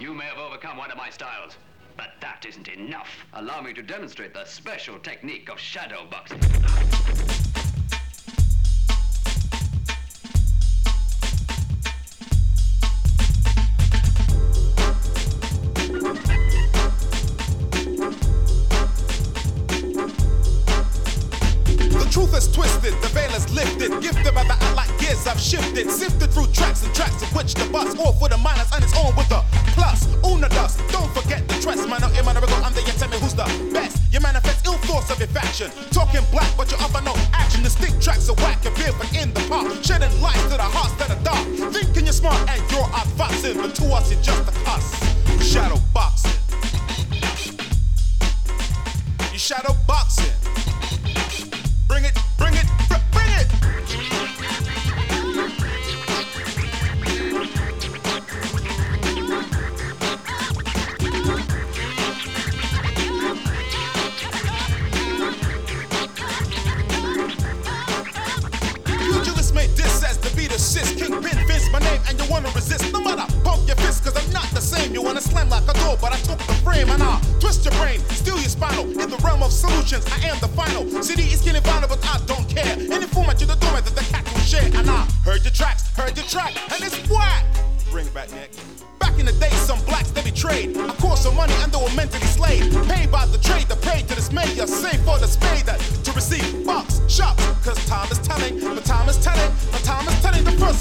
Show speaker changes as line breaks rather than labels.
You may have overcome one of my styles, but that isn't enough. Allow me to demonstrate the special technique of shadow boxing.
Truth is twisted, the veil is lifted. Gifted by the eye like gears I've shifted. Sifted through tracks and tracks of which the bus. All for the minus and its own with the plus. Una dust, don't forget the trust. Man, I'm under you, tell me who's the best. You manifest ill thoughts of your faction. Talking black, but you're up and no action. The stick tracks are whack and but in the park. Shedding light to the hearts that are dark. Thinking you're smart and you're advancing, but to us, you're just a cuss. Shadow boxing. You shadow boxing. Bring it, bring it, bring it! Pugilists made this as the beat assist. Kingpin Vince, my name, and you wanna resist. No matter, pump your fist, cause I'm not the same. You wanna slam like a door, but I took the frame and I'll twist your brain, steal your spinal. In the realm of solutions, I am the final. CD is getting violent, but I don't care. Any format you the door that the cat will share. And I heard your tracks, heard your track, and it's whack. Bring it back, Nick. Back in the day, some blacks they betrayed. I caused some money and they were mentally slayed. Paid by the trade, the prey to dismay. You're safe for the spade that to receive box shots. Cause time is telling, the time is telling, the time is telling. The first